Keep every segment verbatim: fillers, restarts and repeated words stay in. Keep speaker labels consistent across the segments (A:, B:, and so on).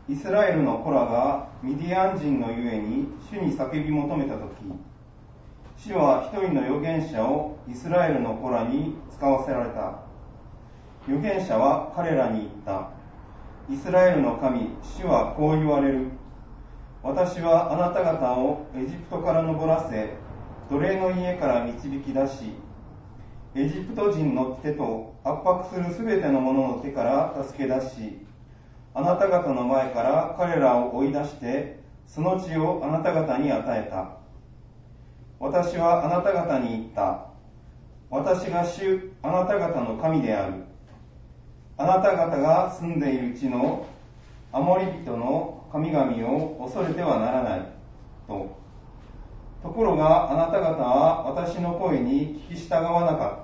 A: イスラエルの子らがミディアン人のゆえに主に叫び求めたとき、主は一人の預言者をイスラエルの子らに使わせられた。預言者は彼らに言った。イスラエルの神、主はこう言われる。私はあなた方をエジプトから登らせ、奴隷の家から導き出し、エジプト人の手と圧迫するすべての者の手から助け出し、あなた方の前から彼らを追い出して、その地をあなた方に与えた。私はあなた方に言った。私が主、あなた方の神である。あなた方が住んでいる地のアモリ人の神々を恐れてはならない。と。ところがあなた方は私の声に聞き従わなかった。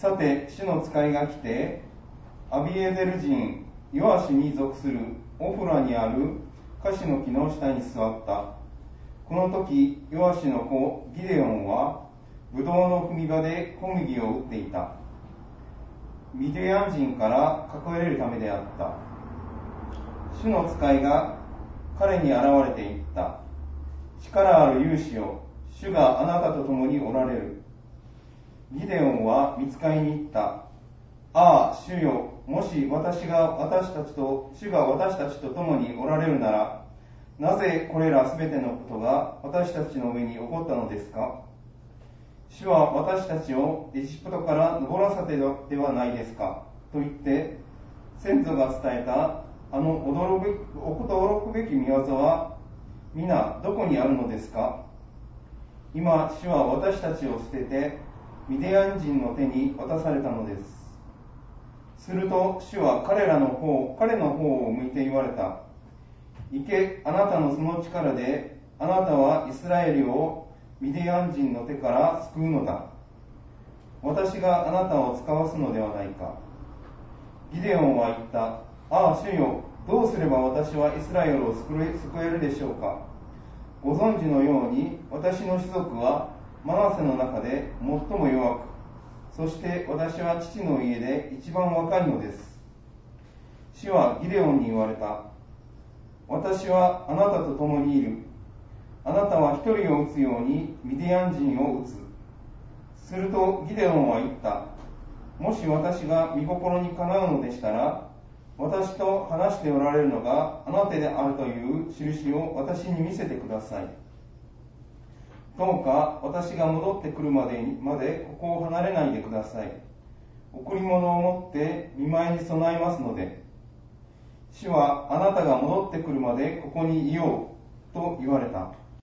A: さて、主の使いが来て、アビエゼル人ヨアシに属するオフラにあるカシの木の下に座った。この時、ヨアシの子ギデオンはブドウの踏み場で小麦を打っていた。ミディアン人から隠れるためであった。主の使いが彼に現れて言った。力ある勇士よ、主があなたと共におられる。ギデオンは御使いに言った。ああ、主よ、もし私が私たちと、主が私たちと共におられるなら、なぜこれらすべてのことが私たちの上に起こったのですか。主は私たちをエジプトから登らせてではないですか。と言って、先祖が伝えたあの驚くべき、驚くべき見業は皆どこにあるのですか。今、主は私たちを捨てて、ミディアン人の手に渡されたのです。すると主は彼らの方、彼の方を向いて言われた。行け、あなたのその力で、あなたはイスラエルをミディアン人の手から救うのだ。私があなたを使わすのではないか。ギデオンは言った。ああ、主よ、どうすれば私はイスラエルを救えるでしょうか。ご存知のように、私の種族はマナセの中で最も弱く、そして私は父の家で一番若いのです。主はギデオンに言われた。私はあなたと共にいる。あなたは一人を撃つようにミディアン人を撃つ。するとギデオンは言った。もし私が御心にかなうのでしたら、私と話しておられるのがあなたであるという印を私に見せてください。どうか私が戻ってくるまでにまでここを離れないでください。贈り物を持って見舞いに備えますので。主はあなたが戻ってくるまでここにいようと言われた。